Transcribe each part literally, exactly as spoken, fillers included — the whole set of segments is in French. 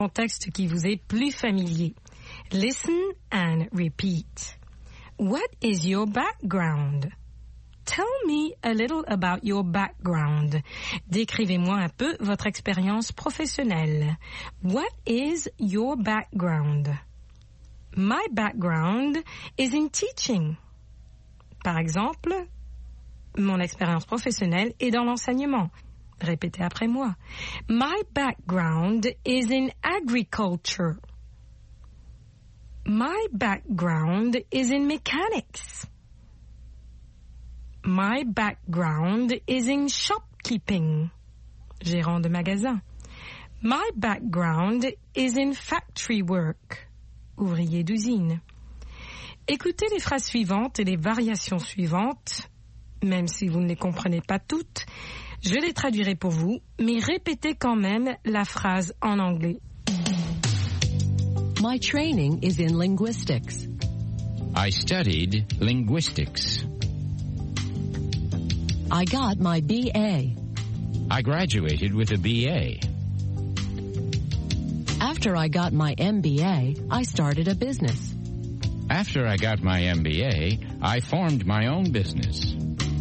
Contexte qui vous est plus familier. Listen and repeat. What is your background? Tell me a little about your background. Décrivez-moi un peu votre expérience professionnelle. What is your background? My background is in teaching. Par exemple, mon expérience professionnelle est dans l'enseignement. Répétez après moi. My background is in agriculture. My background is in mechanics. My background is in shopkeeping. Gérant de magasin. My background is in factory work. Ouvrier d'usine. Écoutez les phrases suivantes et les variations suivantes, même si vous ne les comprenez pas toutes. Je les traduirai pour vous, mais répétez quand même la phrase en anglais. My training is in linguistics. I studied linguistics. I got my B A. I graduated with a B A. After I got my M B A, I started a business. After I got my M B A, I formed my own business.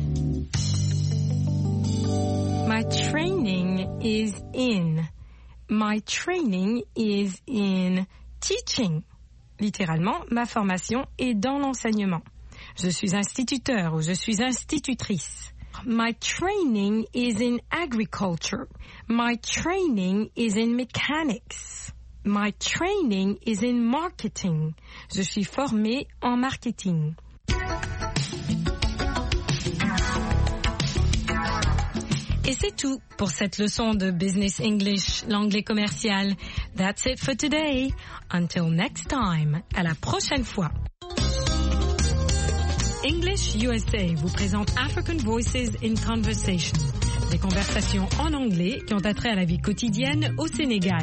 My training is in. My training is in teaching. Littéralement, ma formation est dans l'enseignement. Je suis instituteur ou je suis institutrice. My training is in agriculture. My training is in mechanics. My training is in marketing. Je suis formée en marketing. Et c'est tout pour cette leçon de Business English, l'anglais commercial. That's it for today. Until next time. À la prochaine fois. English U S A vous présente African Voices in Conversation. Des conversations en anglais qui ont attrait à la vie quotidienne au Sénégal.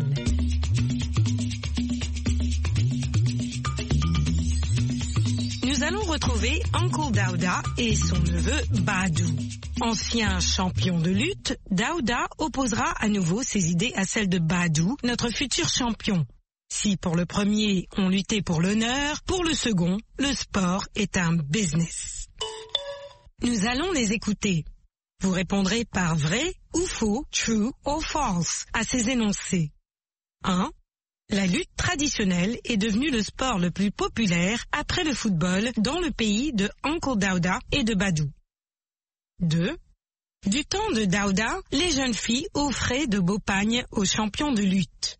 Nous allons retrouver Uncle Daouda et son neveu Badou. Ancien champion de lutte, Daouda opposera à nouveau ses idées à celles de Badou, notre futur champion. Si pour le premier, on luttait pour l'honneur, pour le second, le sport est un business. Nous allons les écouter. Vous répondrez par vrai ou faux, true or false, à ces énoncés. un. La lutte traditionnelle est devenue le sport le plus populaire après le football dans le pays de Uncle Daouda et de Badou. deux. Du temps de Daouda, les jeunes filles offraient de beaux pagnes aux champions de lutte.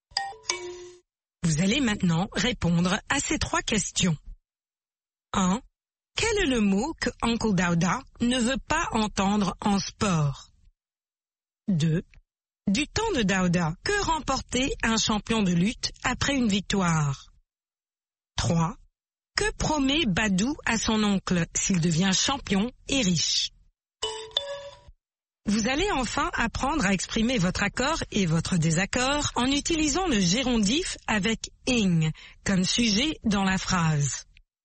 Vous allez maintenant répondre à ces trois questions. un. Quel est le mot que Uncle Daouda ne veut pas entendre en sport? deux. Du temps de Daouda, que remportait un champion de lutte après une victoire? trois. Que promet Badou à son oncle s'il devient champion et riche? Vous allez enfin apprendre à exprimer votre accord et votre désaccord en utilisant le gérondif avec ing comme sujet dans la phrase.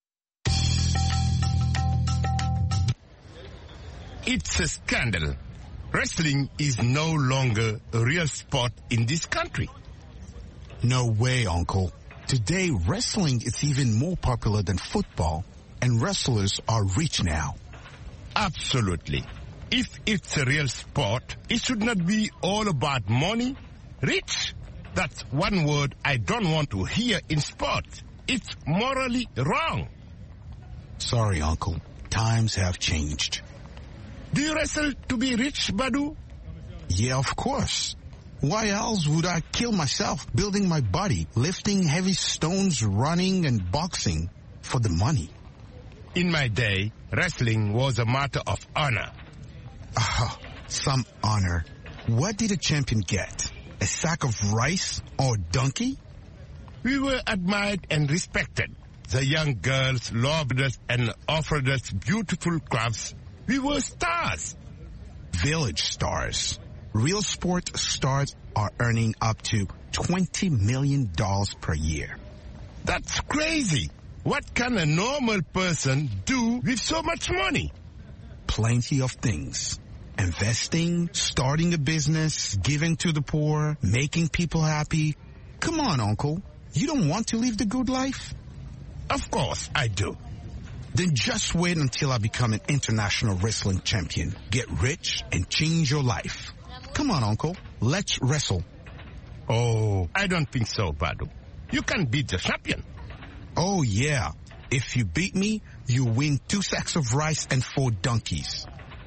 It's a scandal. Wrestling is no longer a real sport in this country. No way, Uncle. Today, wrestling is even more popular than football, and wrestlers are rich now. Absolutely. If it's a real sport, it should not be all about money. Rich, that's one word I don't want to hear in sport. It's morally wrong. Sorry, Uncle. Times have changed. Do you wrestle to be rich, Badou? Yeah, of course. Why else would I kill myself building my body, lifting heavy stones, running and boxing for the money? In my day, wrestling was a matter of honor. Ah, some honor. What did a champion get? A sack of rice or a donkey? We were admired and respected. The young girls loved us and offered us beautiful crafts. We were stars. Village stars. Real sport stars are earning up to twenty million dollars per year. That's crazy. What can a normal person do with so much money? Plenty of things. Investing, starting a business, giving to the poor, making people happy. Come on, Uncle. You don't want to live the good life? Of course I do. Then just wait until I become an international wrestling champion. Get rich and change your life. Come on, Uncle. Let's wrestle. Oh, I don't think so, Badu. You can beat the champion. Oh, yeah. If you beat me, you win two sacks of rice and four donkeys.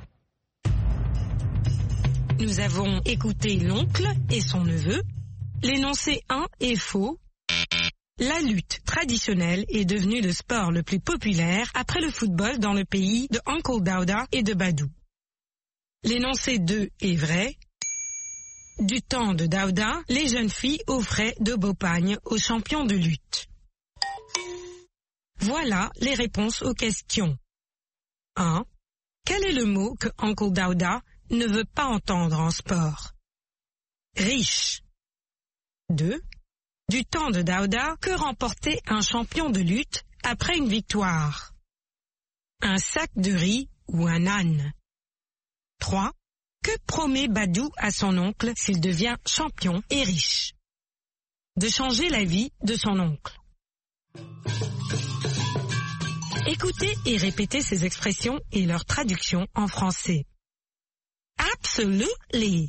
Nous avons écouté l'oncle et son neveu. L'énoncé un est faux. La lutte traditionnelle est devenue le sport le plus populaire après le football dans le pays de Uncle Dauda et de Badou. L'énoncé deux est vrai. Du temps de Dauda, les jeunes filles offraient de beaux pagnes aux champions de lutte. Voilà les réponses aux questions. un. Quel est le mot que Uncle Dauda ne veut pas entendre en sport? Riche. deux. Du temps de Dauda, que remportait un champion de lutte après une victoire? Un sac de riz ou un âne? trois. Que promet Badou à son oncle s'il devient champion et riche? De changer la vie de son oncle. Écoutez et répétez ces expressions et leur traduction en français. Absolutely.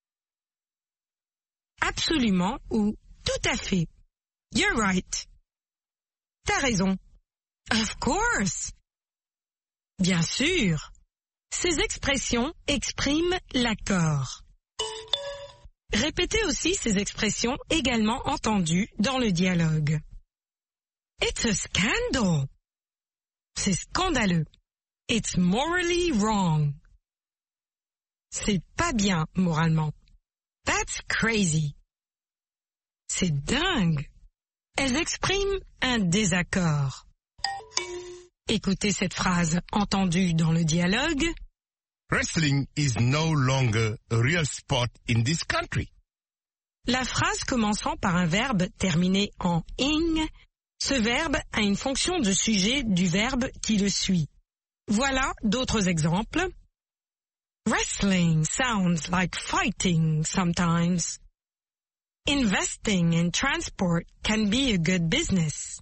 Absolument ou tout à fait. You're right. T'as raison. Of course. Bien sûr. Ces expressions expriment l'accord. Répétez aussi ces expressions également entendues dans le dialogue. It's a scandal. C'est scandaleux. It's morally wrong. C'est pas bien moralement. That's crazy. C'est dingue. Elles expriment un désaccord. Écoutez cette phrase entendue dans le dialogue. Wrestling is no longer a real sport in this country. La phrase commençant par un verbe terminé en ing, ce verbe a une fonction de sujet du verbe qui le suit. Voilà d'autres exemples. Wrestling sounds like fighting sometimes. Investing in transport can be a good business.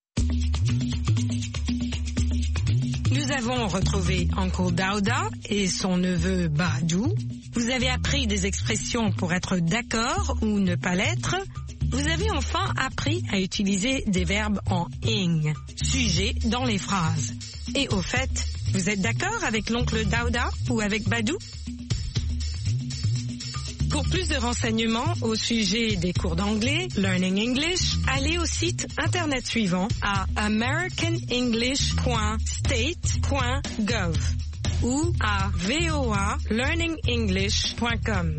Nous avons retrouvé Uncle Dauda et son neveu Badou. Vous avez appris des expressions pour être d'accord ou ne pas l'être. Vous avez enfin appris à utiliser des verbes en ing, sujet dans les phrases. Et au fait, vous êtes d'accord avec l'oncle Dauda ou avec Badou? Pour plus de renseignements au sujet des cours d'anglais, Learning English, allez au site internet suivant à american english point state point gov ou à v o a learning english point com.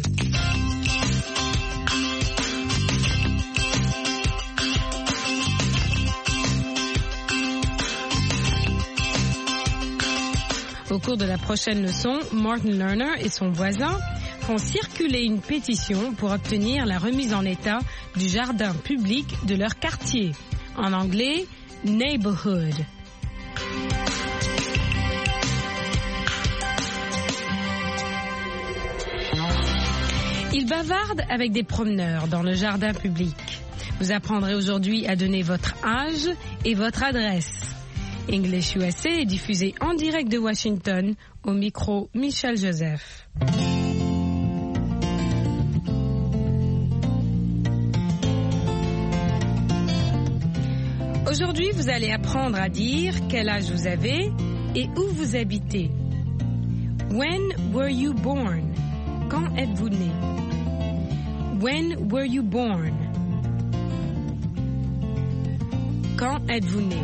Au cours de la prochaine leçon, Martin Lerner et son voisin font circuler une pétition pour obtenir la remise en état du jardin public de leur quartier. En anglais, neighborhood. Ils bavardent avec des promeneurs dans le jardin public. Vous apprendrez aujourd'hui à donner votre âge et votre adresse. English U S A est diffusé en direct de Washington, au micro Michel Joseph. Aujourd'hui, vous allez apprendre à dire quel âge vous avez et où vous habitez. When were you born? Quand êtes-vous né? When were you born? Quand êtes-vous né?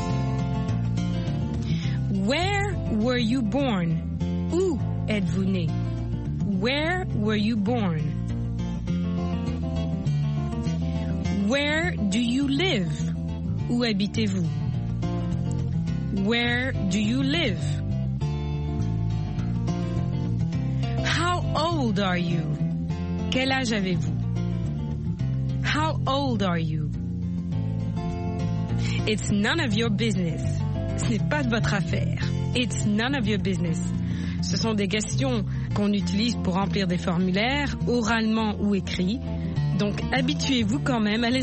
Where were you born? Où êtes-vous né? Where were you born? Where do you live? Où habitez-vous? Where do you live? How old are you? Quel âge avez-vous? How old are you? It's none of your business. Ce n'est pas de votre affaire. It's none of your business. Ce sont des questions qu'on utilise pour remplir des formulaires, oralement ou écrits. Donc habituez-vous quand même à